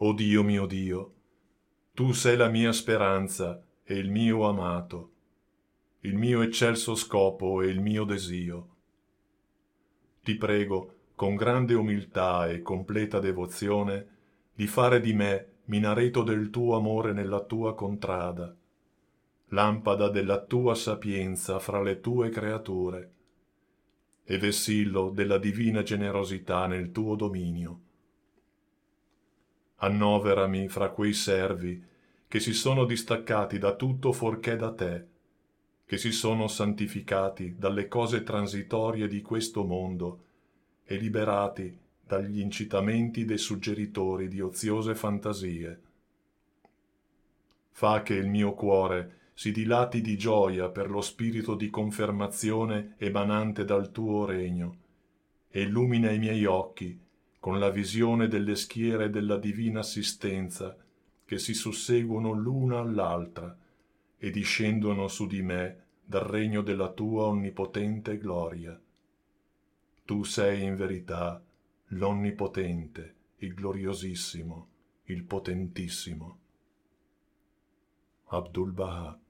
O mio Dio, tu sei la mia speranza e il mio amato, il mio eccelso scopo e il mio desio. Ti prego, con grande umiltà e completa devozione, di fare di me minareto del tuo amore nella tua contrada, lampada della tua sapienza fra le tue creature, e vessillo della divina generosità nel tuo dominio. Annoverami fra quei servi che si sono distaccati da tutto fuorché da te, che si sono santificati dalle cose transitorie di questo mondo e liberati dagli incitamenti dei suggeritori di oziose fantasie. Fa che il mio cuore si dilati di gioia per lo spirito di confermazione emanante dal tuo regno, e illumina i miei occhi con la visione delle schiere della divina assistenza che si susseguono l'una all'altra e discendono su di me dal regno della tua onnipotente gloria. Tu sei in verità l'Onnipotente, il Gloriosissimo, il Potentissimo. Abdul Baha.